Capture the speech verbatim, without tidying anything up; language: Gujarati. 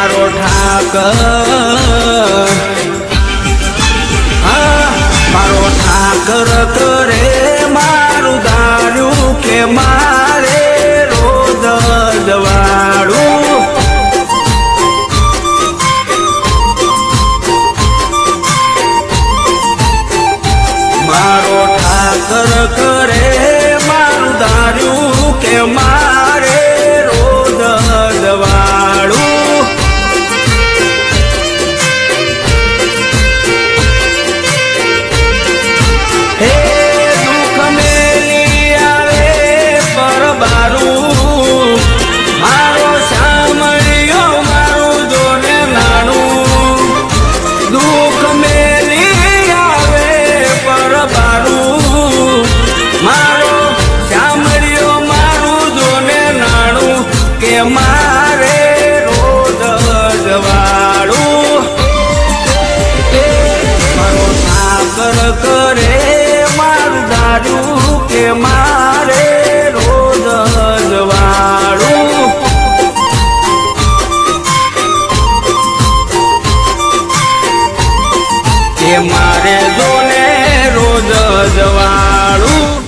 મારો ઠાકર હા મારો ઠાકર કરે મારું ધાર્યું કે મારે રોજ જવાડું મારો ઠાકર કરે મારું ધાર્યું કે મારે રોજ જવાડું હે દુઃખ મેલી આવે પરબારું મારો સાંભળ્યો મારું જોને નાણું દુઃખ મેલી આવે પરબારું મારો સાંભળ્યો મારું જોને નાણું કે મારે રોજ જવાડું મારો ઠાકર કરે મારું ધાર્યું કે મારે રોજ જવાડું કે મારે જોને રોજ જવાડું